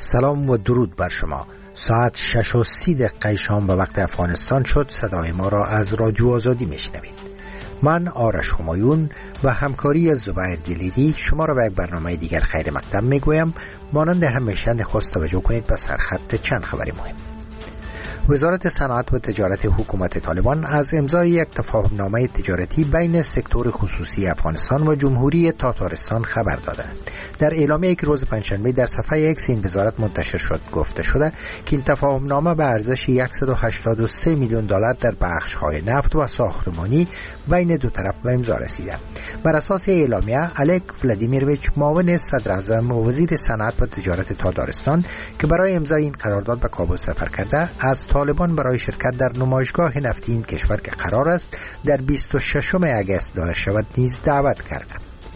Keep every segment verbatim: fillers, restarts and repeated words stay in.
سلام و درود بر شما. ساعت شش و سی دقیقه شام به وقت افغانستان شد. صدای ما را از رادیو آزادی میشنوید. من آرش همایون و همکاری زبیر دلیری شما را به یک برنامه دیگر خیر مقدم میگویم. مانند همیشه نخست توجه کنید به سرخط چند خبر مهم. وزارت صنعت و تجارت حکومت طالبان از امضای یک تفاهمنامه تجارتی بین سکتور خصوصی افغانستان و جمهوری تاتارستان خبر دادند. در اعلامیه‌ای که روز پنجشنبه در صفحه ایکس این وزارت منتشر شد گفته شده که این تفاهمنامه به ارزش صد و هشتاد و سه میلیون دلار در بخش‌های نفت و ساختمانی بین دو طرف به امضا رسیده. بر اساس اعلامیه الک ولادیمیرویچ معاون صدر اعظم و وزیر صنعت و تجارت تاتارستان که برای امضای این قرارداد به کابل سفر کرده از طالبان برای شرکت در نمایشگاه نفتی این کشور که قرار است در بیست و ششم اگست دایر شود نیز دعوت کرده.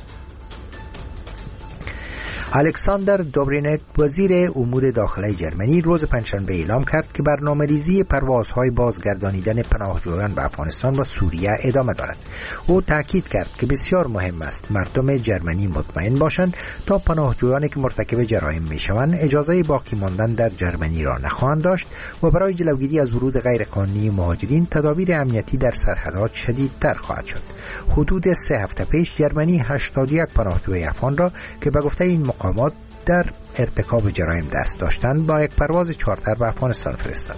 الکساندر دوبرینت وزیر امور داخلی جرمنی روز پنجشنبه اعلام کرد که برنامه‌ریزی پروازهای بازگردانیدن پناهجویان به افغانستان و سوریه ادامه دارد. او تاکید کرد که بسیار مهم است مردم جرمنی مطمئن باشند تا پناهجویانی که مرتکب جرایم میشوند اجازه باقی ماندن در جرمنی را نخواهند داشت و برای جلوگیری از ورود غیرقانونی مهاجرین تدابیر امنیتی در سرحدات شدیدتر خواهد شد. حدود سه هفته پیش جرمنی هشتاد و یک پناهجوی افغان را که به گفته این مقامات در ارتکاب جرایم دست داشتند با یک پرواز چارتر به افغانستان فرستاد.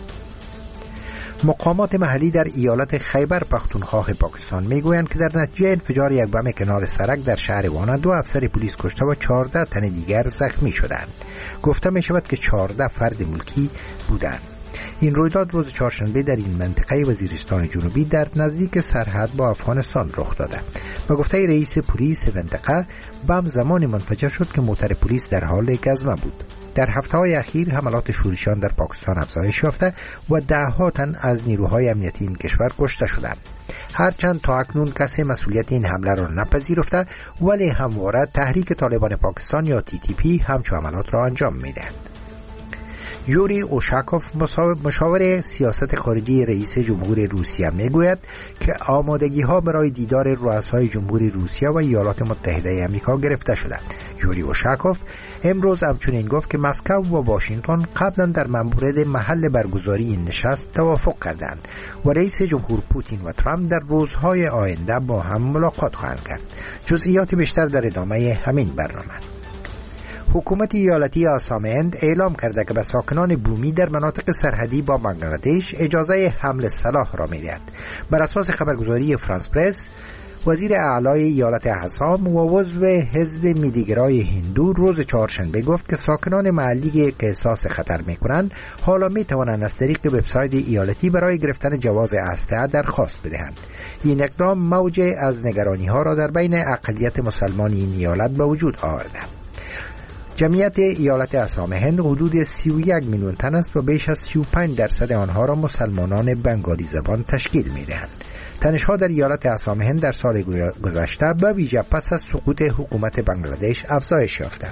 مقامات محلی در ایالت خیبر پختونخوا پاکستان میگویند که در نتیجه انفجار یک بم کنار سرک در شهر وانا دو افسر پلیس کشته و چهارده تن دیگر زخمی شدند. گفته می شود که چهارده فرد ملکی بودند. این رویداد روز چهارشنبه در این منطقه وزیرستان جنوبی در نزدیک سرحد با افغانستان رخ داده. به گفته رئیس پلیس منطقه بم زمانی منفجر شد که موتر پلیس در حال گزمه بود. در هفته‌های اخیر حملات شورشیان در پاکستان افزایش یافته و ده‌ها تن از نیروهای امنیتی این کشور کشته شدند. هرچند تا اکنون کسی مسئولیت این حمله را نپذیرفته ولی همواره تحریک طالبان پاکستان یا تی تی پی همچون حملات را انجام می‌دهد. یوری اوشاکوف مشاور سیاست خارجی رئیس جمهور روسیه میگوید که آمادگی‌ها برای دیدار رؤسای جمهوری روسیه و ایالات متحده آمریکا گرفته شده. یوری اوشاکوف امروز همچنین گفت که مسکو و واشنگتن قبلا در مورد محل برگزاری این نشست توافق کردند و رئیس جمهور پوتین و ترامپ در روزهای آینده با هم ملاقات خواهند کرد. جزئیات بیشتر در ادامه همین برنامه. حکومت ایالتی آسام هند اعلام کرده که به ساکنان بومی در مناطق سرحدی با بنگلادش اجازه حمل سلاح را می‌دهد. بر اساس خبرگزاری فرانس پرس، وزیر اعلای ایالت آسام و عضو حزب میلیگرای هندو روز چهارشنبه گفت که ساکنان محلی که احساس خطر می‌کنند حالا می‌توانند از طریق وبسایت ایالتی برای گرفتن جواز اسلحه درخواست بدهند. این اقدام موج از نگرانی‌ها را در بین اقلیت مسلمان این ایالت به وجود آورده. جمعیت ایالت آسام هند حدود سی و یک میلیون تن است و بیش از سی و پنج درصد آنها را مسلمانان بنگالی زبان تشکیل می‌دهند. تنش‌ها در ایالت آسام هند در سال گذشته به ویژه پس از سقوط حکومت بنگلادش افزایش یافته.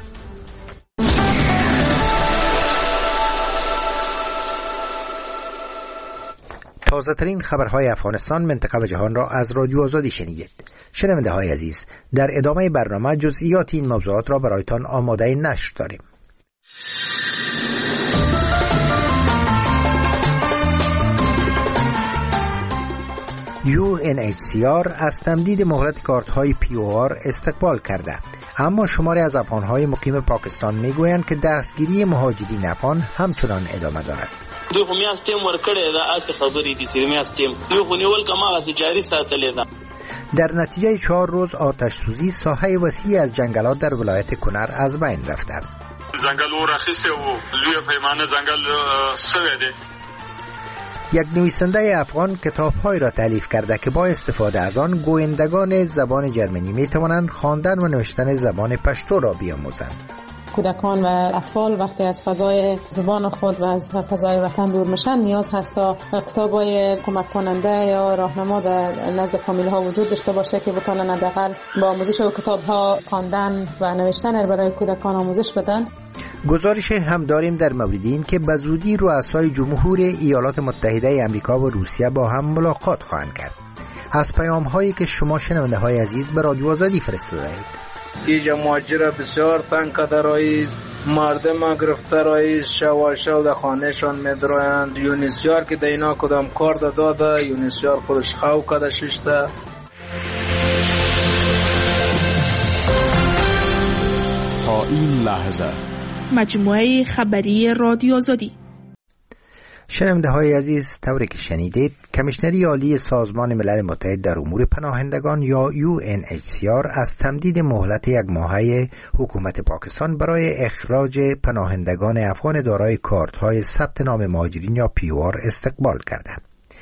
تازه ترین خبرهای افغانستان، منطقه و جهان را از رادیو آزادی شنیدید. شنونده های عزیز، در ادامه برنامه جزئیات این موضوعات را برایتان آماده نشر داریم. یو ان اچ سی آر از تمدید مهلت کارت‌های پی او آر استقبال کرده، اما شماری از افغان‌های مقیم پاکستان می‌گویند که دستگیری مهاجرین افغان همچنان ادامه دارد. دوی خو میاس ټیم ورکړی دا اسې خبرې دي چې میاس ټیم دوی خو نیول کومه غسی جاری ساتلې ده. در نتیجه چهار روز آتش سوزی ساحه وسیعی از جنگلات در ولایت کنر از بین رفته. جنگل ورخیسه و لوی پیمانه جنگل سوی ده. یک نویسنده افغان کتاب‌های را تألیف کرده که با استفاده از آن گویندگان زبان جرمنی می‌توانند خواندن و نوشتن زبان پشتو را بیاموزند. کودکان و اطفال وقتی از فضای زبان خود و از فضای وطن دور میشن نیاز هست تا کتابای کمک کننده یا راهنما در نزد فامیل ها وجود داشته باشه که بتونن حداقل با آموزش و کتاب ها خواندن و نوشتن برای کودکان آموزش بدن. گزارش هم داریم در مورد این که به زودی رؤسای جمهور ایالات متحده آمریکا و روسیه با هم ملاقات خواهند کرد. از پیام هایی که شما شنونده های عزیز به رادیو آزادی فرستاده اید. اینجا ماجرا بسیار تنگ کده رئیس، مردم گرفته رئیس، شوا شو در خانهشان میدرایند. یونیسیار که دینا کدام کار داده، یونیسیار خودش خو کده ششته. تا این لحظه مجموعه خبری رادیو آزادی. شنونده های عزیز، طوری که شنیدید، کمیشنری عالی سازمان ملل متحد در امور پناهندگان یا یو ان اچ سی آر از تمدید مهلت یک ماهه حکومت پاکستان برای اخراج پناهندگان افغان دارای کارت‌های ثبت نام مهاجرین یا پی او آر استقبال کرده.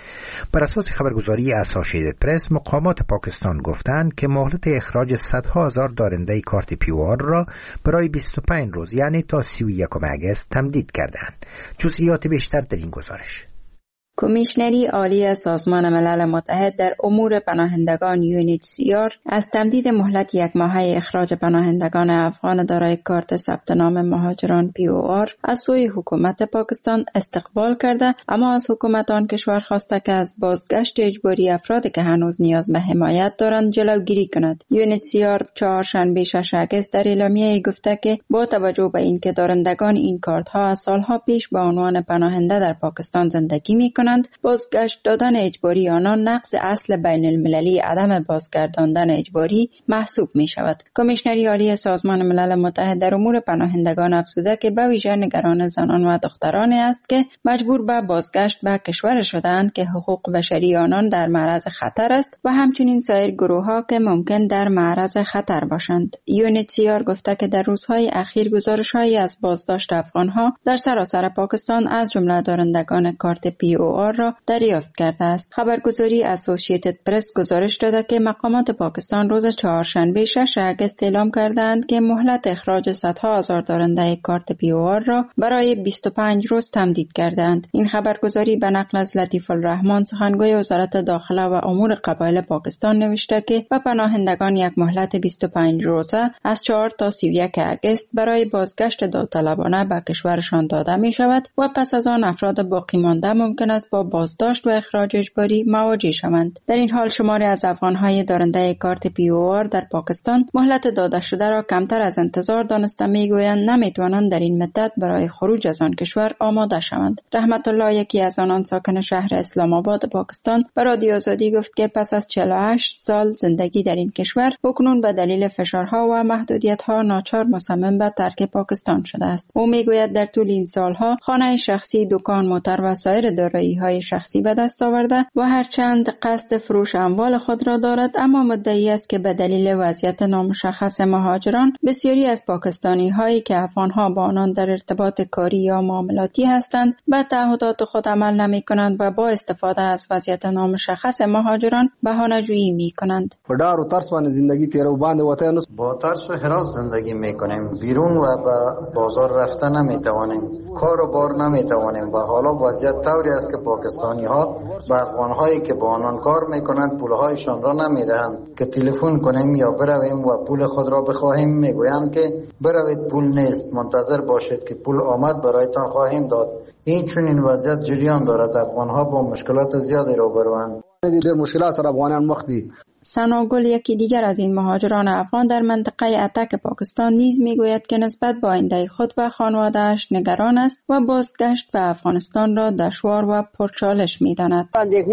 بر اساس خبرگزاری اسوسییتد پرس، مقامات پاکستان گفتند که مهلت اخراج صدها هزار دارنده کارت پی او آر را برای بیست و پنج روز یعنی تا سی و یکم اگست تمدید کردند. جزئیات بیشتر در این گزارش. کمیشنری عالی سازمان ملل متحد در امور پناهندگان یو ان اچ سی آر از تمدید مهلت یک ماهه اخراج پناهندگان افغان دارای کارت ثبت نام مهاجران پی او آر از سوی حکومت پاکستان استقبال کرده، اما از حکومت آن کشور خواسته که از بازگشت اجباری افرادی که هنوز نیاز به حمایت دارند جلوگیری کند. یو ان اچ سی آر چهارشنبه شش اگست در اعلامیه گفته که با توجه به اینکه دارندگان این کارت ها از سالها پیش به عنوان پناهنده در پاکستان زندگی می‌کنند، بازگشت دادن اجباری آنان نقض اصل بین المللی عدم بازگرداندن اجباری محسوب می شود. کمیشنری عالی سازمان ملل متحد در امور پناهندگان افزوده که به ویژه نگران زنان و دخترانی است که مجبور به بازگشت به کشور شدند که حقوق بشری آنان در معرض خطر است و همچنین سایر گروه ها که ممکن در معرض خطر باشند. یو ان اچ سی آر گفته که در روزهای اخیر گزارش‌هایی از بازداشت افغان‌ها در سراسر پاکستان از جمله دارندگان کارت پی او آر را دریافت کرده است. خبرگزاری اسوسییتد پرس گزارش داده که مقامات پاکستان روز چهارشنبه شش اگست اعلام کردند که مهلت اخراج صدها هزار دارنده کارت پی او آر را برای بیست و پنج روز تمدید کردند. این خبرگزاری به نقل از لطیف الرحمن سخنگوی وزارت داخله و امور قبایل پاکستان نوشته که به پناهندگان یک مهلت بیست و پنج روزه از چهار تا سی و یک اگست برای بازگشت داوطلبانه به کشورشان داده می شود و پس از آن افراد باقی مانده ممکن است با بازداشت و اخراج اجباری مواجه شوند. در این حال شماری از افغان‌های دارنده کارت پی او آر در پاکستان مهلت داده شده را کمتر از انتظار دانسته میگویند نمیتوانند در این مدت برای خروج از آن کشور آماده شوند. رحمت الله، یکی از آنان ساکن شهر اسلام آباد پاکستان، به رادیو آزادی گفت که پس از چهل و هشت سال زندگی در این کشور اکنون به دلیل فشارها و محدودیت‌ها ناچار مصمم به ترک پاکستان شده است. او میگوید در طول این سالها خانه شخصی، دکان، موتر و سایر دارایی‌های شخصی به دست آورده و هرچند قصد فروش اموال خود را دارد، اما مدعی است که به دلیل وضعیت نامشخص مهاجران بسیاری از پاکستانی هایی که افغانها با آنان در ارتباط کاری یا معاملاتی هستند به تعهدات خود عمل نمی کنند و با استفاده از وضعیت نامشخص مهاجران بهانه‌جویی می کنند. با ډار و ترس باندې زندگی تیرو باندې وته نو با ترس و هراس زندگی می کنیم، بیرون و به بازار رفتن نمی توانیم، کار و بار نمی توانیم و حالا وضعیت طوری است که پاکستانی ها به افغان هایی که با آنان کار میکنند پول هایشان را نمیدهند که تلفن کنیم یا برویم و پول خود را بخواهیم میگویند که بروید پول نیست، منتظر باشید که پول آمد برایتان خواهیم داد. این چون این وضعیت جریان دارد، افغان ها با مشکلات زیادی روبروند. ډېر مشکلات سره افغانان مخ دي. ثناگل، یکی دیگر از این مهاجران افغان در منطقه اتک پاکستان، نیز میگوید که نسبت به آینده خود و خانواده‌اش نگران است و بازگشت به افغانستان را دشوار و پرچالش می‌داند.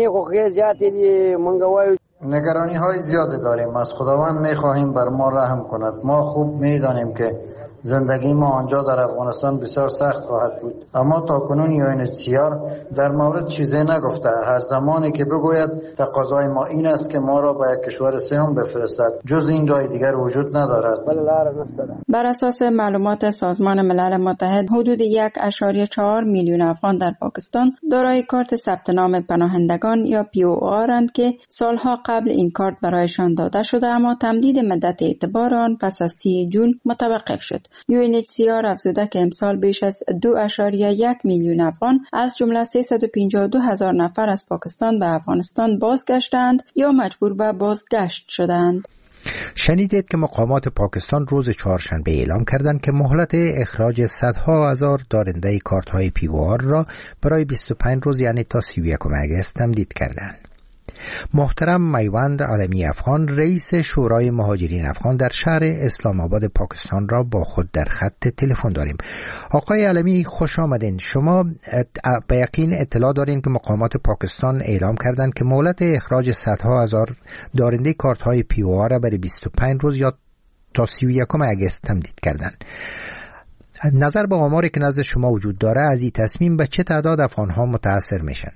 نگرانی های زیادی داریم، از خداوند می‌خواهیم بر ما رحم کند. ما خوب می‌دانیم که زندگی ما آنجا در افغانستان بسیار سخت خواهد بود، اما تا کنون یو ان اچ سی آر در مورد چیزی نگفته. هر زمانی که بگوید تقاضای ما این است که ما را به یک کشور سوم بفرستد، جز این راه دیگر وجود ندارد. بر اساس معلومات سازمان ملل متحد، حدود یک ممیز چهار میلیون افغان در پاکستان دارای کارت ثبت نام پناهندگان یا پی او آرند که سالها قبل این کارت برایشان داده شده، اما تمدید مدت اعتبار آن پس از سی جون متوقف شد. یو ان اچ سی آر افزوده که امسال بیش از دو ممیز یک میلیون افغان از جمله سیصد و پنجاه و دو هزار نفر از پاکستان به افغانستان بازگشتند یا مجبور به بازگشت شدند. شنیدید که مقامات پاکستان روز چهارشنبه اعلام کردند که مهلت اخراج صدها هزار دارنده کارت های پی او آر را برای بیست و پنج روز یعنی تا سی و یکم اگست تمدید کردند. محترم میوند عالمی افغان رئیس شورای مهاجرین افغان در شهر اسلام آباد پاکستان را با خود در خط تلفن داریم. آقای عالمی خوش آمدین. شما به یقین اطلاع دارین که مقامات پاکستان اعلام کردند که مهلت اخراج صدها هزار دارنده کارت های پی او آر را برای بیست و پنج روز یا تا سی و یکم اگست تمدید کردند. نظر به آماری که نزد شما وجود داره از این تصمیم به چه تعداد افغان‌ها متأثر میشن؟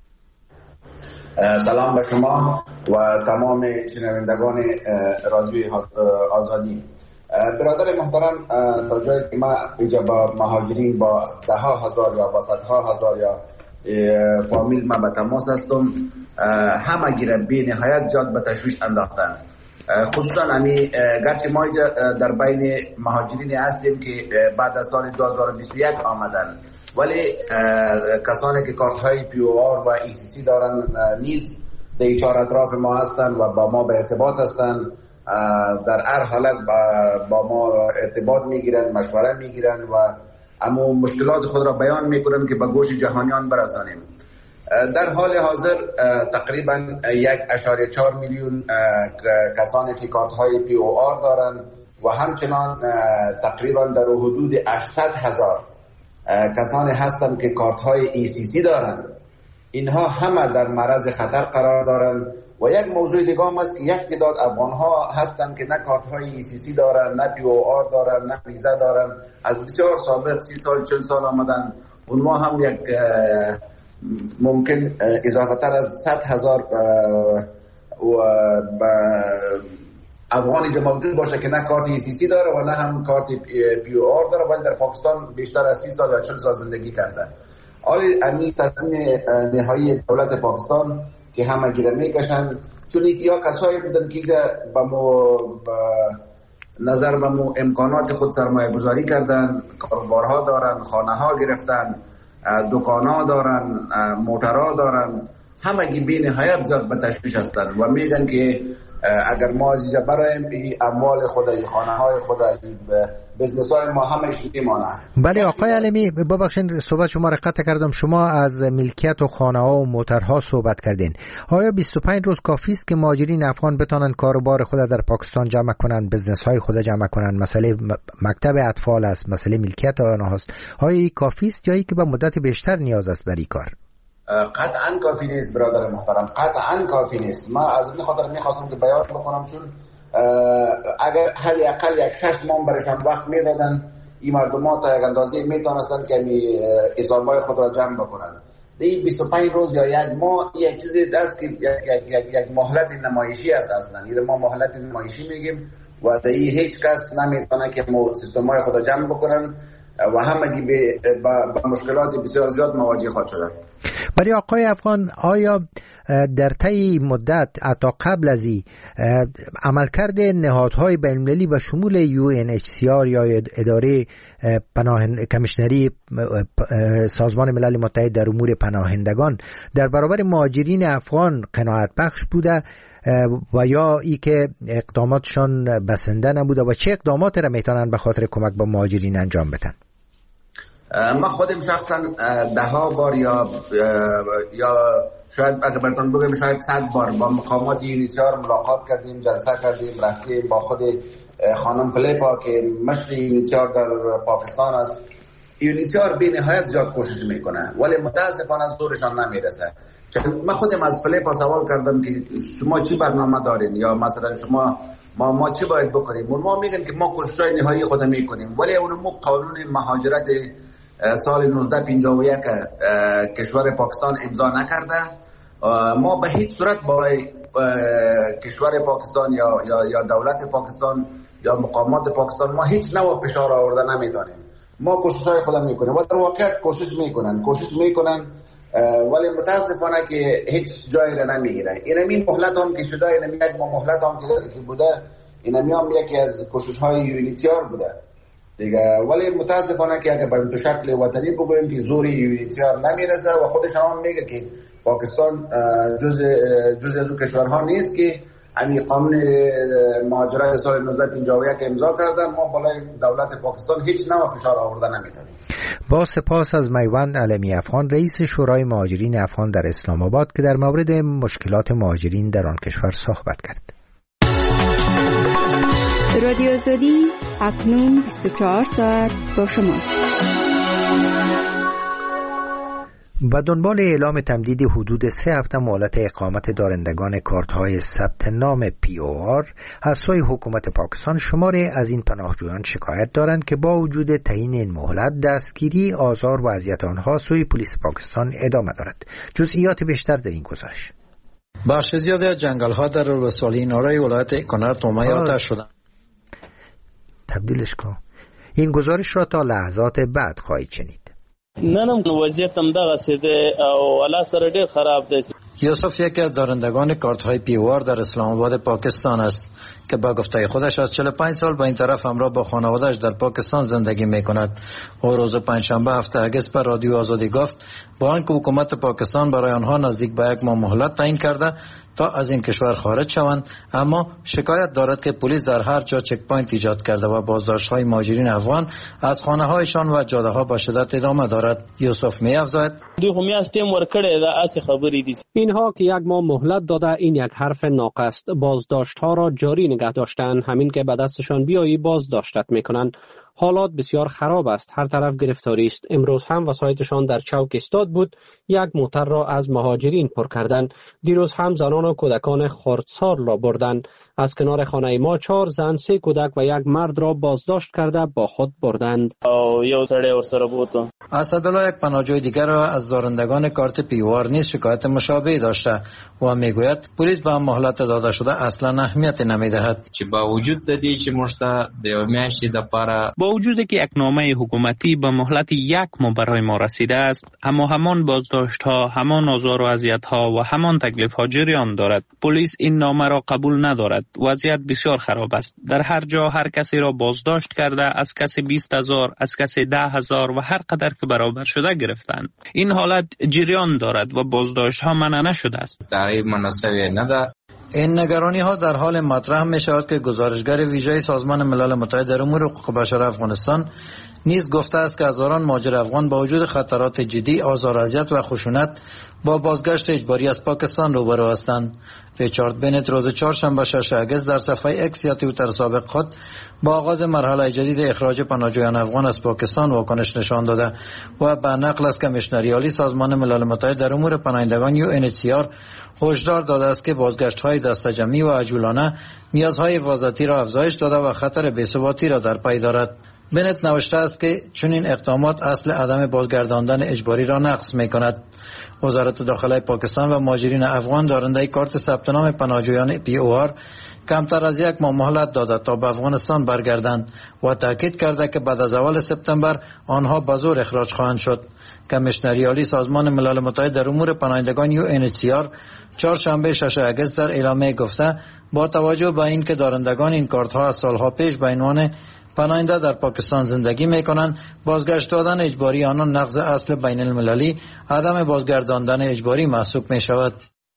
سلام به شما و تمام شنوندگان رادیوی آزادی. برادر محترم، تا جایی که ما اینجا با مهاجرین با ده ها هزار یا با صدها هزار یا فامیل ما به تماس هستم، همه گیره بی نهایت زیاد به تشویش انداختن. خصوصا امی گرچه ما در بین مهاجرین هستیم که بعد از سال دو هزار و بیست و یک آمدن، ولی کسانی که کارت های پی او آر و ای سی سی دارن نیز در چهار اطراف ما هستن و با ما به ارتباط هستن. در هر حالت با ما ارتباط میگیرن، مشوره میگیرن و اما مشکلات خود را بیان میکنن که به گوش جهانیان برسانیم. در حال حاضر تقریبا یک اشاره چهار میلیون کسانی که کارت های پی او آر دارن و همچنان تقریبا در حدود هشتصد هزار کسانی هستند که کارت های ای سی سی دارن. اینها همه در معرض خطر قرار دارن و یک موضوع دیگه هم است که یک تعداد افغان ها هستند که نه کارت های ای سی سی دارن، نه پی او آر دارن، نه ویزا دارن، از بسیار سابق سی سال چل سال آمدن. اونها هم یک ممکن اضافه تر از صد هزار افغانی جمعیت باشه که نه کارت ای سی سی داره و نه هم کارت پی او آر داره، ولی در پاکستان بیشتر از سی سال یا چل سال زندگی کرده. حالی امی تصمیم نهایی دولت پاکستان که همه گیره میکشن، چون یا کسایی بودن که با مو نظر به مو امکانات خود سرمایه گذاری کردن، کاروبارها دارن، خانه ها گرفتن، دکان ها دارن، موترها دارن، همگی بی نهایت زیاد به تشویش هستن و میگن که اگر ما از اینجا برایم اموال خود، خانه های خود، بزنس های ما همش میمانه. بله آقای عالمی، ببخشید صحبت شما را قطع کردم. شما از ملکیت و خانه ها و موترها صحبت کردین. آیا بیست و پنج روز کافی است که مهاجرین افغان بتونن کاروبار خود در پاکستان جمع کنن، بزنس های خود جمع کنن؟ مسئله مکتب اطفال است، مسئله ملکیت آنها است. آیا این کافی است یا ای که به مدت بیشتر نیاز است برای کار؟ قطعا کافی نیست برادر محترم، قطعا کافی نیست. ما از این خاطر میخواستم که بیان بکنم، چون اگر حدی اقل یک شش ماه برشان وقت میدادن، این مردم ها تا یک اندازه میتونستن که حسابهای خود را جمع بکنن. این بیست و پنج روز یا یک ماه یک چیزی است که یک, یک, یک, یک مهلت نمایشی است. اصلا این ما مهلت نمایشی میگیم و در این هیچ کس نمیتونه که سیستم های خود را جمع بکنن و همگی با مشکلات بسیار زیاد مواجه خواهد شدن. برای آقای افغان، آیا در طی مدت حتی قبل از این عملکرد نهادهای بین‌المللی و شمول یو ان اچ سی آر یا اداره پناه کمیشنری سازمان ملل متحد در امور پناهندگان در برابر مهاجرین افغان قناعت بخش بوده و یا ای که اقداماتشان بسنده نبوده و چه اقدامات را میتونن به خاطر کمک به مهاجرین انجام بدن؟ ما خودم شخصا ده ها بار یا یا شاید اگر براتون بگم شاید صد بار با مقامات یونیسیار ملاقات کردیم، جلسه کردیم، رفتیم با خود خانم فلیپا که مشر یونیسیار در پاکستان است. یونیسیار بی نهایت زیاد کوشش میکنه ولی متاسفانه زورشان نمیرسه. من خودم از فلیپا سوال کردم که شما چی برنامه دارین یا مثلا شما ما ما چی باید بکنیم؟ ما میگن که ما کوشش‌های نهایی خود میکنیم ولی اونمو قانون مهاجرت سال نوزده پنجاه و یک کشور پاکستان امضا نکرده. ما به هیچ صورت برای کشور پاکستان یا یا یا دولت پاکستان یا مقامات پاکستان ما هیچ نوع فشار آورده نمیدانیم. ما کوشش‌های خود میکنیم و در واقع کوشش میکنن کوشش میکنن ولی متاسفانه که هیچ جایی را نمیگیره. اینمی مهلت هم که شده، اینمی یک مهلت هم که بوده، اینمی هم یکی از کوشش‌های یونیسیار بوده دیگه. ولی متاسفانه که اگر به شکل وطنی بگوییم که زوری یونیسیار نمیرسه و خودش هم میگه که پاکستان جز جز از اون کشورها نیست که همین قانون مهاجرت سال نوزده پنجاه و یک امضا کردن، ما بالای دولت پاکستان هیچ نوع فشار آوردن نمیتونیم. با سپاس از میوند علمی افغان، رئیس شورای مهاجرین افغان در اسلام آباد، که در مورد مشکلات مهاجرین در آن کشور صحبت کرد. رادیو آزادی اکنون بیست و چهار ساعت با شماست. با دنبال اعلام تمدید حدود سه هفته مهلت اقامت دارندگان کارت‌های ثبت نام پی او آر، از سوی حکومت پاکستان شماری از این پناهجویان شکایت دارند که با وجود تعیین این مهلت، دستگیری، آزار و اذیت آنها سوی پلیس پاکستان ادامه دارد. جزئیات بیشتر در این گزارش. بخش زیادی از جنگل‌ها در ولسوالی نارای ولایت کنر تومه آتش شدند. تبدیلش کن. این گزارش را تا لحظات بعد خواهید شنید. ننم وضعیت هم دغه سیده او الله سره ډیر خراب دی. یوسف یکی از دارندگان کارت‌های پی او آر در اسلام آباد پاکستان است که با گفته خودش از چهل و پنج سال با این طرف همراه با خانواده‌اش در پاکستان زندگی می‌کند. او روز پنجشنبه هفته اگست بر رادیو آزادی گفت با آنکه حکومت پاکستان برای آنها نزدیک به یک ماه مهلت تعیین کرده تا از این کشور خارج شوند، اما شکایت دارد که پلیس در هر جا چک پوینت ایجاد کرده و بازداشت‌های مهاجرین افغان از خانه‌هایشان و جاده‌ها با شدت ادامه دارد. یوسف می‌افزاید دوی خو میاس ټیم ورکړی دا اسی خبرې دي. اینها که یک ماه مهلت داده این یک حرف ناقص است. بازداشت‌ها را جاری نگه داشتن، همین که به دستشان بیایی بازداشتت می‌کنند. حالات بسیار خراب است، هر طرف گرفتاری است. امروز هم وسایتشان در چوک استاد بود، یک موتر را از مهاجرین پر کردند. دیروز هم زنان و کودکان خردسال را بردند. از کنار خانه ما چهار زن، سه کودک و یک مرد را بازداشت کرده با خود بردند. او یو سړی ورسره بوته. اسدالله یک پناهجوی دیگر را از دارندگان کارت پی او آر نیز شکایت مشابه داشته و میگوید پلیس به مهلت داده شده اصلا اهمیت نمیدهد. چې با وجود د دې چې مشته د یو میاشتې د پاره با وجود که یک نامه حکومتی به مهلت یک ماه برای ما رسیده است، اما همان بازداشت ها، همان آزار و اذیت ها و همان تکلیف ها جریان دارد. پلیس این نامه را قبول ندارد. وضعیت بسیار خراب است. در هر جا هر کسی را بازداشت کرده، از کسی بیست هزار، از کسی ده هزار و هر قدر که برابر شده گرفتند. این حالت جریان دارد و بازداشت ها منع نشده است. تعریف مناسبی نده. این نگرانی ها در حال مطرح می شود که گزارشگر ویژه سازمان ملل متحد در امور حقوق بشر افغانستان نیز گفته است که هزاران مهاجر افغان با وجود خطرات جدی، آزار و اذیت و خشونت با بازگشت اجباری از پاکستان روبرو هستند. ریچارد بنت روز چهارشنبه شش اگست در صفحه اکس یا توییتر سابق خود با آغاز مرحله جدید اخراج پناهجویان افغان از پاکستان واکنش نشان داده و به نقل از کمیشنری عالی سازمان ملل متحد در امور پناهندگان یو ان اچ سی آر هشدار داده است که بازگشت‌های دسته‌جمعی و عجولانه نیازهای حفاظتی را افزایش داده و خطر بی‌ثباتی را در پی دارد. بنت نوشته است که چنین اقدامات اصل عدم بازگرداندن اجباری را نقض می‌کند. وزارت داخله پاکستان و مهاجرین افغان دارنده کارت ثبت نام پناهجویان پی او آر کمتر از یک ماه مهلت داده تا به افغانستان برگردند و تاکید کرده که بعد از اول سپتامبر آنها به زور اخراج خواهند شد. کمیشنری عالی سازمان ملل متحد در امور پناهندگان یو ان اچ سی آر چهارشنبه شش اگست در اعلامیه گفته با توجه به اینکه دارندگان این کارت‌ها از سالها پیش به عنوان پناهنده در پاکستان زندگی میکنند، بازگشت دادن اجباری آنان نقض اصل بین المللی عدم بازگرداندن اجباری محسوب می شود.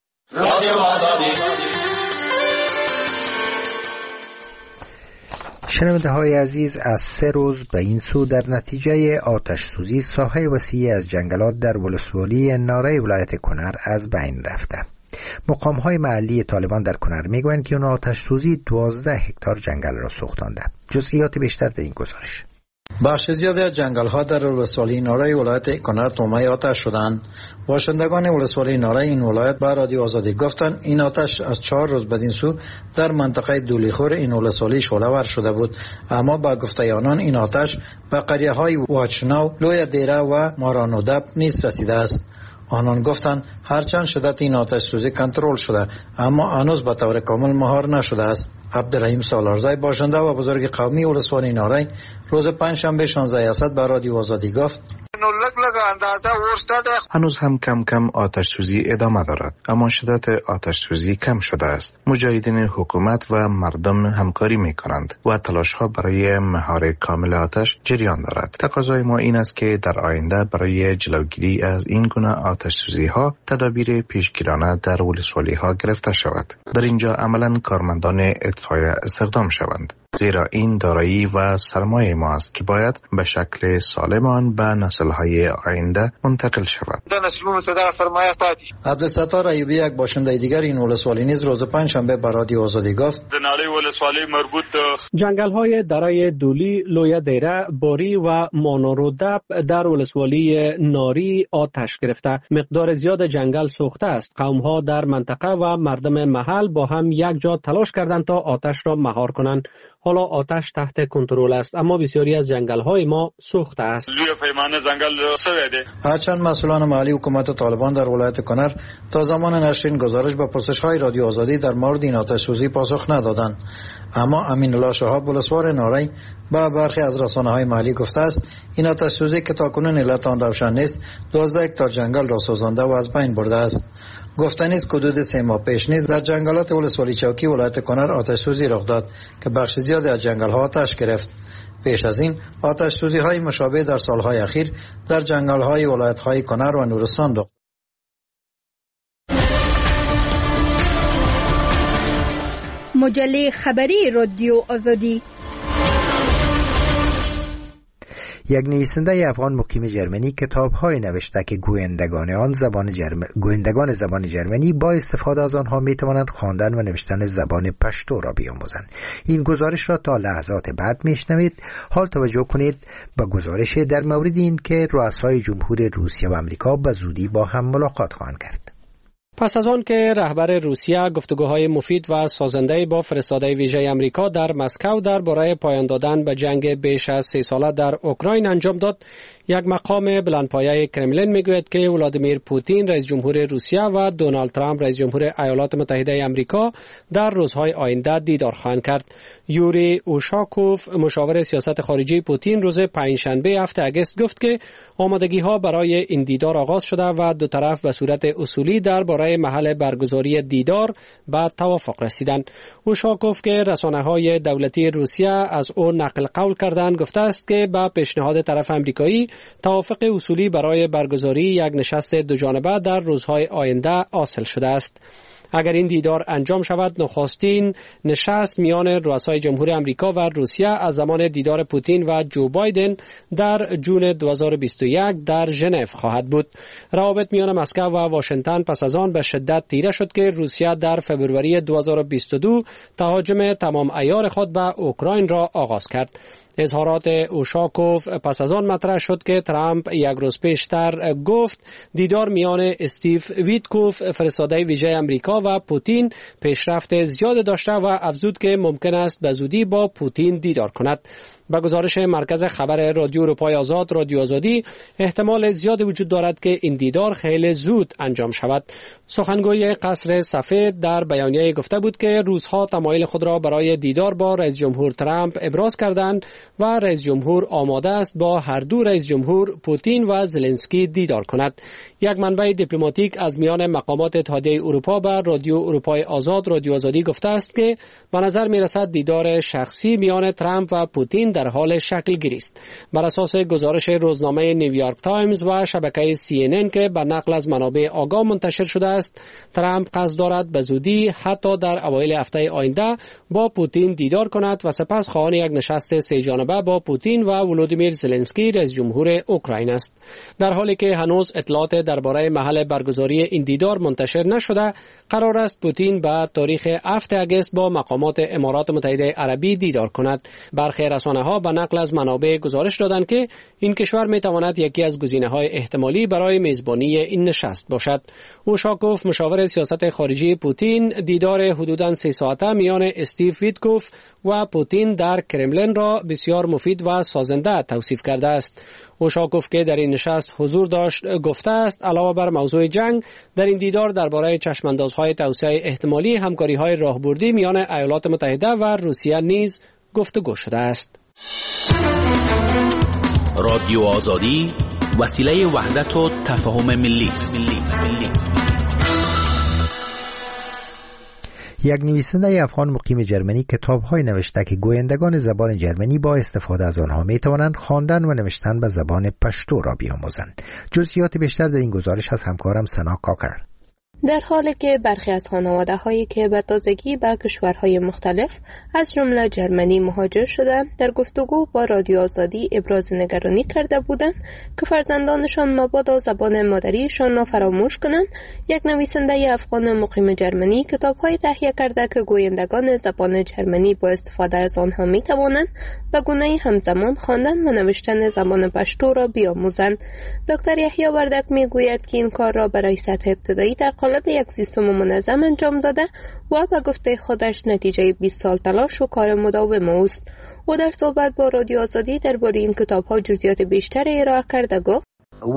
شنونده های عزیز، از سه روز به این سو در نتیجه آتش سوزی ساحه وسیعی از جنگلات در ولسوالی نارای ولایت کنر از بین رفته. مقام های محلی طالبان در کنر میگویند که اون آتش سوزی دوازده هکتار جنگل را سوختانده. جزئیات بیشتر در این گزارش. بخش زیادی از جنگل ها در ولسوالی نارای ولایت کنر تومه آتش شدند. باشندگان ولسوالی نارای این ولایت به رادیو آزادی گفتند این آتش از چهار روز بدین سو در منطقه دولیخور این ولسوالی شعله‌ور شده بود، اما با گفته آنان این آتش به قریه های واچناو، لوی دیره و مارانودب نیز رسیده است. آنان گفتند هرچند شدت این آتش سوزی کنترل شده، اما هنوز به طور کامل مهار نشده است. عبدالرحیم سالارزی باشنده و بزرگ قومی ولسوالی نارای روز پنجشنبه شانزده اسد به رادیو آزادی گفت هنوز هم کم کم آتش سوزی ادامه دارد، اما شدت آتش سوزی کم شده است. مجاهدین حکومت و مردم همکاری می کنند و تلاش ها برای مهار کامل آتش جریان دارد. تقاضای ما این است که در آینده برای جلوگیری از این گونه آتش سوزی ها تدابیر پیشگیرانه در ولسوالی ها گرفته شود. در اینجا عملا کارمندان اطفایه استخدام شوند، زیرا این دارایی و سرمایه ما است که باید به شکل سالم آن به نسل‌های آینده منتقل شود. عبدالستار ایوبی، یک باشنده دیگر این ولسوالی نیز روز پنجشنبه به رادیو آزادی گفت: جنگل‌های دره دولی، لویه دیره، باری و مانورودب در ولسوالی ناری آتش گرفته. مقدار زیاد جنگل سوخته است. قوم‌ها در منطقه و مردم محل با هم یک جا تلاش کردند تا آتش را مهار کنند. حالا آتش تحت کنترل است، اما بسیاری از جنگل‌های ما سوخته است. هرچند مسئولان محلی حکومت طالبان در ولایت کنر تا زمان نشر این گزارش به پرسش‌های رادیو آزادی در مورد این آتش سوزی پاسخ ندادند، اما امین الله شهاب، ولسوار ناری، با برخی از رسانه‌های محلی گفته است این آتش سوزی که تاکنون علت آن روشن نیست، دوازده هکتار جنگل را سوزانده و از بین برده است. گفتنی است که حدود سه ماه پیش نیز در جنگلات ولسوالی چوکی ولایت کنر آتش سوزی رخ داد که بخش زیادی از جنگل‌ها آتش گرفت. پیش از این آتش سوزی‌های مشابه در سال‌های اخیر در جنگل‌های ولایت‌های کنر و نورستان رخ. مجله خبری رادیو آزادی. یک نویسنده افغان مقیم جرمنی کتاب‌های نوشته که گویندگان آن زبان جرم... گویندگان زبان جرمنی با استفاده از آنها می‌توانند خواندن و نوشتن زبان پشتو را بیاموزند. این گزارش را تا لحظات بعد میشنوید. حال توجه کنید به گزارش در مورد این که رؤسای جمهور روسیه و آمریکا به زودی با هم ملاقات خواهند کرد. پس از آن که رهبر روسیه گفتگوهای مفید و سازنده با فرستاده ویژه آمریکا در مسکو درباره پایان دادن به جنگ بیش از سه ساله در اوکراین انجام داد، یک مقام بلندپایه کرملین میگوید که ولادیمیر پوتین رئیس جمهور روسیه و دونالد ترامپ رئیس جمهور ایالات متحده آمریکا در روزهای آینده دیدار خواهند کرد. یوری اوشاکوف، مشاور سیاست خارجی پوتین، روز پنجشنبه هفت اگست گفت که آمادگی ها برای این دیدار آغاز شده و دو طرف به صورت اصولی درباره محل برگزاری دیدار به توافق رسیدند. اوشاکوف که رسانه‌های دولتی روسیه از او نقل قول کردند گفته است که با پیشنهاد طرف آمریکایی توافق اصولی برای برگزاری یک نشست دوجانبه در روزهای آینده حاصل شده است. اگر این دیدار انجام شود، نخستین نشست میان رؤسای جمهور آمریکا و روسیه از زمان دیدار پوتین و جو بایدن در جون دو هزار و بیست و یک در ژنو خواهد بود. روابط میان مسکو و واشنگتن پس از آن به شدت تیره شد که روسیه در فوریه دو هزار و بیست و دو تهاجم تمام عیار خود به اوکراین را آغاز کرد. اظهارات اوشاکوف پس از آن مطرح شد که ترامپ یک روز پیشتر گفت دیدار میان استیو ویتکوف، فرستاده ویژه آمریکا، و پوتین پیشرفت زیاد داشته و افزود که ممکن است به زودی با پوتین دیدار کند. با گزارش مرکز خبر رادیو اروپای آزاد رادیو آزادی، احتمال زیاد وجود دارد که این دیدار خیلی زود انجام شود. سخنگوی قصر سفید در بیانیه گفته بود که روس‌ها تمایل خود را برای دیدار با رئیس جمهور ترامپ ابراز کردند و رئیس جمهور آماده است با هر دو رئیس جمهور پوتین و زلنسکی دیدار کند. یک منبع دیپلماتیک از میان مقامات اتحادیه اروپا به رادیو اروپای آزاد رادیو آزادی گفته است که به نظر می‌رسد دیدار شخصی میان ترامپ و پوتین در حال شکل گیری است. بر اساس گزارش روزنامه نیویورک تایمز و شبکه سی ان ان که به نقل از منابع آگاه منتشر شده است، ترامپ قصد دارد به زودی حتی در اوایل هفته آینده با پوتین دیدار کند و سپس خواهان یک نشست سه جانبه با پوتین و ولودیمیر زلنسکی رئیس جمهور اوکراین است. در حالی که هنوز اطلاعات درباره محل برگزاری این دیدار منتشر نشده، قرار است پوتین به تاریخ هفت اگست با مقامات امارات متحده عربی دیدار کند. برخی رسانه‌ها به نقل از منابع گزارش دادند که این کشور می‌تواند یکی از گزینه‌های احتمالی برای میزبانی این نشست باشد. اوشاکوف، مشاور سیاست خارجی پوتین، دیدار حدوداً سه ساعته میان استیو ویتکوف و پوتین در کرملین را بسیار مفید و سازنده توصیف کرده است. اوشاکوف که در این نشست حضور داشت گفته است علاوه بر موضوع جنگ، در این دیدار درباره چشماندازهای توسعه احتمالی همکاری‌های راهبردی میان ایالات متحده و روسیه نیز گفتگو شده است. رادیو آزادی وسیله وحدت و تفاهم ملی است. یک نویسنده افغان مقیم جرمنی کتاب‌های نوشته که گویندگان زبان جرمنی با استفاده از آنها می‌توانند خواندن و نوشتن به زبان پشتو را بیاموزند. جزئیات بیشتر در این گزارش از همکارم سنا کاکر. در حالی که برخی از خانواده‌هایی که به تازگی به کشورهای مختلف از جمله جرمنی مهاجر شدند، در گفتگو با رادیو آزادی ابراز نگرانی کرده بودند که فرزندانشان مبادا زبان مادریشان را فراموش کنند، یک نویسنده افغان مقیم جرمنی کتاب‌های تهیه کرده که گویندگان زبان جرمنی با استفاده از آنها می‌توانند به گونه‌ای همزمان خواندن و نوشتن زبان پشتو را بیاموزند. دکتر یحیی وردک می‌گوید که این کار را برای سطح ابتدایی در قالب یک سیستم منظم انجام داده و به گفته خودش نتیجه بیست سال تلاش و کار مداوم است. او در صحبت با رادیو آزادی درباره این کتاب‌ها جزئیات بیشتری ارائه کرده گفت: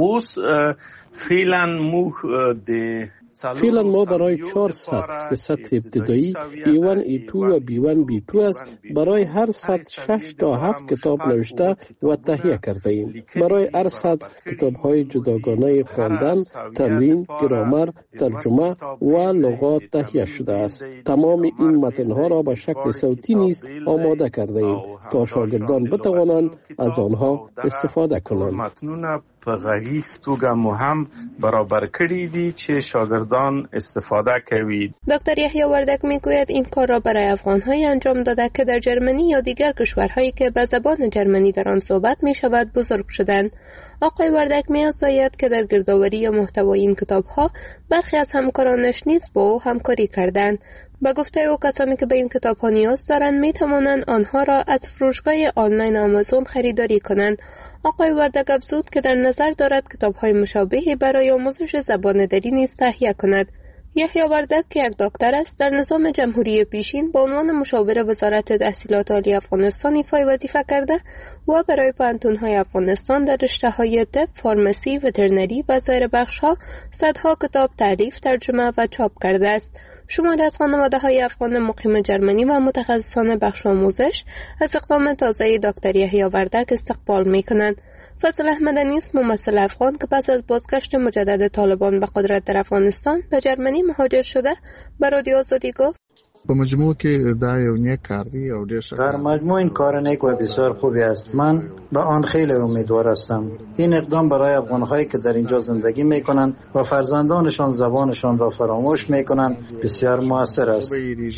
فعلا ما برای چهار سطح که سطح ابتدایی ای وان ای تو و بی وان بی تو است، برای هر سطح شش تا هفت کتاب نوشته و تهیه کرده ایم. برای هر سطح کتاب های جداگانه خواندن، تمرین، گرامر، ترجمه و لغات تهیه شده است. تمام این متن ها را به شکل صوتی نیز آماده کرده ایم تا شاگردان بتوانند از آنها استفاده کنند. په غږیز توګه مو هم برابر کړي دي چې شاگردان استفاده کوي. دکتر یحیی وردک میگوید این کار را برای افغان‌های انجام داده که در جرمنی یا دیگر کشورهایی که به زبان جرمنی در آن صحبت می شود بزرگ شدند. آقای وردک می‌افزاید که در گردآوری یا محتوای این کتاب‌ها برخی از همکارانش نیز با او همکاری کردند. با گفته او کسانی که به این کتاب‌ها نیاز دارند می‌توانند آنها را از فروشگاه آنلاین آمازون خریداری کنند. آقای وردک افزود که در نظر دارد کتاب‌های مشابهی برای آموزش زبان دری نیز تهیه کند. یحیی وردک که یک دکتر است، در نظام جمهوری پیشین به عنوان مشاور وزارت تحصیلات عالی افغانستان ایفای وظیفه کرده و برای پوهنتون‌های افغانستان در رشته‌های طب، فارمسی، وترنری و سایر بخش‌ها صدها کتاب تالیف، ترجمه و چاپ کرده است. شماری از خانواده‌های افغان مقیم جرمنی و متخصصان بخش آموزش از اقدام تازه دکتر یحیی وردک استقبال می‌کنند. فضل احمدی است ممثل افغان که پس از بازگشت مجدد طالبان به قدرت در افغانستان به جرمنی مهاجر شده به رادیو آزادی گفت: په مجموع کې دا یو نیک کار دی او ډیر ښه در مجموع این کار نیک و بسیار خوبی است. من به آن خیلی امیدوار هستم. این اقدام برای افغان‌هایی که در اینجا زندگی می‌کنند و فرزندانشان زبانشان را فراموش می‌کنند بسیار موثر است.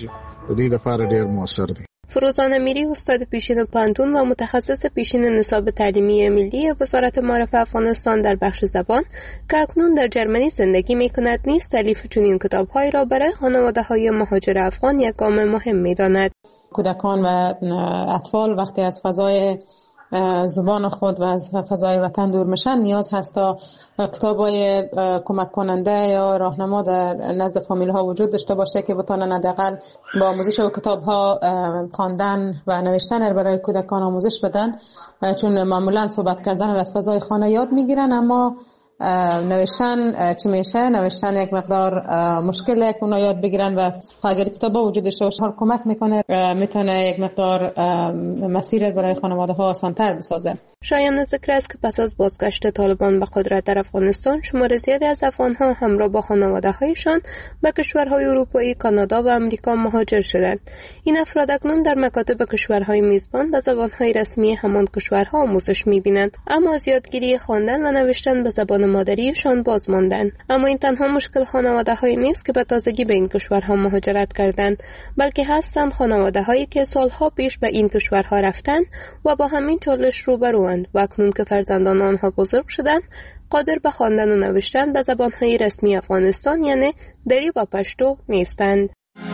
د دې لپاره ډیر موثر دی. فروزان امیری استاد پیشین پوهنتون و متخصص پیشین نصاب تعلیمی ملی وزارت معارف افغانستان در بخش زبان که اکنون در جرمنی زندگی می‌کند نیز تالیف چنین کتاب‌هایی را برای خانواده‌های مهاجر افغان یک گام مهم می‌داند. کودکان و اطفال وقتی از فضای زبان خود و از فضای وطن دور میشن نیاز هست تا کتابای کمک کننده یا راهنما در نزد فامیل ها وجود داشته باشه که بتونن حداقل با آموزش و کتاب ها خواندن و نوشتن برای کودکان آموزش بدن، چون معمولا صحبت کردن از فضای خانه یاد میگیرن اما نوشتن چی میشه، نوشتن یک مقدار مشکله که اونا یاد بگیرن و اگر کتابا وجود داشته باشه حال کمک میکنه، میتونه یک مقدار مسیر برای خانواده ها آسان‌تر بسازه. شایان ذکر است که پس از بازگشت طالبان به قدرت در افغانستان شمار زیادی از افغان‌ها همراه با خانواده‌هایشان به کشورهای اروپایی، کانادا و آمریکا مهاجر شدند. این افراد اکنون در مکاتب کشورهای میزبان به زبان‌های رسمی همان کشورها آموزش می‌بینند، اما از یادگیری خواندن و نوشتن به زبان مادریشان باز ماندند. اما این تنها مشکل خانواده‌هایی نیست که به تازگی به این کشورها مهاجرت کردند، بلکه هستند خانواده‌هایی که سالها پیش به این کشورها رفتند و با همین چالش روبروند و اکنون که فرزندان آنها بزرگ شدند قادر به خواندن و نوشتن به زبان‌های رسمی افغانستان یعنی دری و پشتو نیستند.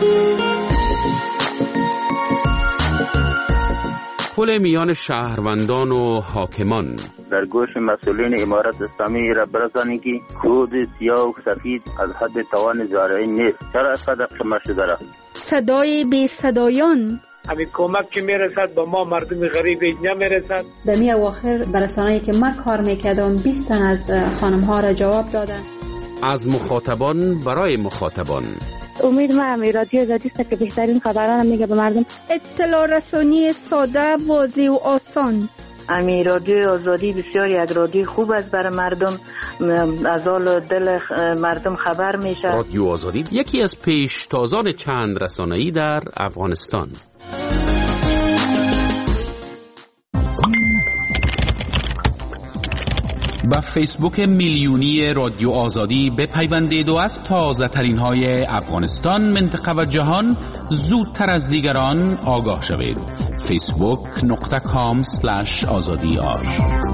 پل میان شهروندان و حاکمان در گوش مسئولین امارت اسلامی را برسانید که کود سیاه و سفید از حد توان زارعین نیست. چرا از قدر شما شده را؟ صدای بی صدایان همین کمک که میرسد به ما مردم غریب اینجا میرسد. در می اواخر برسانه‌ای که من کار میکردم بیست تن از خانم ها را جواب دادن. از مخاطبان برای مخاطبان. امید ما هم رادیو آزادی است که بهترین خبران میگه به مردم. اطلاع رسانی ساده، واضح و آسان. امی رادیو آزادی بسیار یک رادیو خوب است برای مردم، از حال دل مردم خبر میشه. رادیو آزادی یکی از پیشتازان چند رسانه‌ای در افغانستان. با فیسبوک میلیونی رادیو آزادی بپیوندید و از تازه ترین های افغانستان، منطقه و جهان زودتر از دیگران آگاه شوید. فیسبوک نقطه کام سلش آزادی آر